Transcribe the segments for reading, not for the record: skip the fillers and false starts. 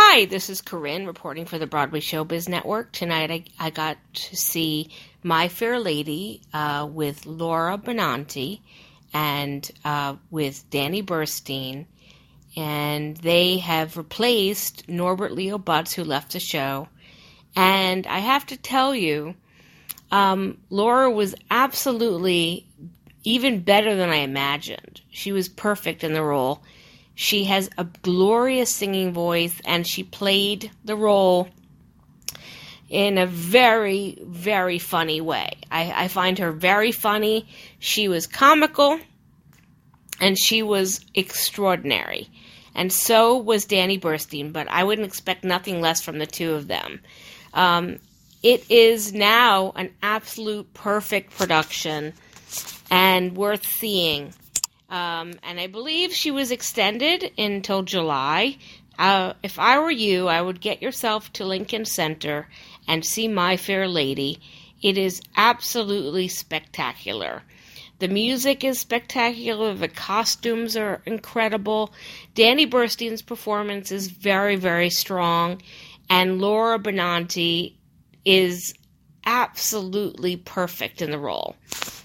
Hi, this is Corinne reporting for the Broadway Showbiz Network. Tonight I got to see My Fair Lady with Laura Benanti and with Danny Burstein. And they have replaced Norbert Leo Butz, who left the show. And I have to tell you, Laura was absolutely even better than I imagined. She was perfect in the role. She has a glorious singing voice, and she played the role in a very, very funny way. I find her very funny. She was comical, and she was extraordinary. And so was Danny Burstein, but I wouldn't expect nothing less from the two of them. It is now an absolute perfect production and worth seeing. And I believe she was extended until July. If I were you, I would get yourself to Lincoln Center and see My Fair Lady. It is absolutely spectacular. The music is spectacular. The costumes are incredible. Danny Burstein's performance is very, very strong. And Laura Benanti is absolutely perfect in the role.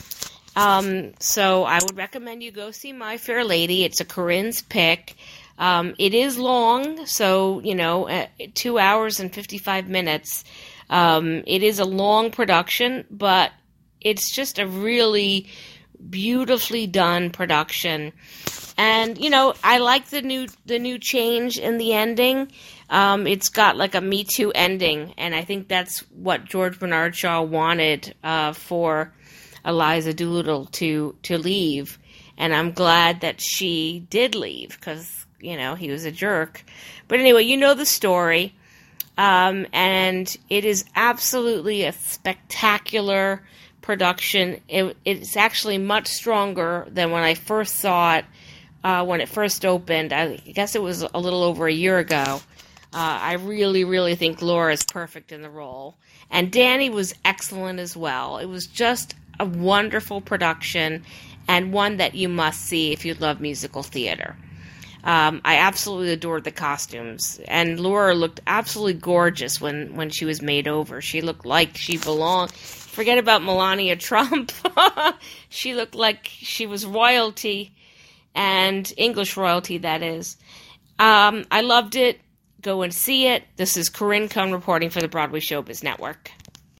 So I would recommend you go see My Fair Lady. It's a Corinne's pick. It is long, so, 2 hours and 55 minutes. It is a long production, but it's just a really beautifully done production. And, I like the new change in the ending. It's got like a Me Too ending, and I think that's what George Bernard Shaw wanted, for Eliza Doolittle to leave, and I'm glad that she did leave, because, he was a jerk. But anyway, you know the story, and it is absolutely a spectacular production. It's actually much stronger than when I first saw it, when it first opened. I guess it was a little over a year ago. I really, really think Laura is perfect in the role, and Danny was excellent as well. It was just a wonderful production, and one that you must see if you love musical theater. I absolutely adored the costumes, and Laura looked absolutely gorgeous when she was made over. She looked like she belonged. Forget about Melania Trump. She looked like she was royalty, and English royalty, that is. I loved it. Go and see it. This is Corinne Cohn reporting for the Broadway Showbiz Network.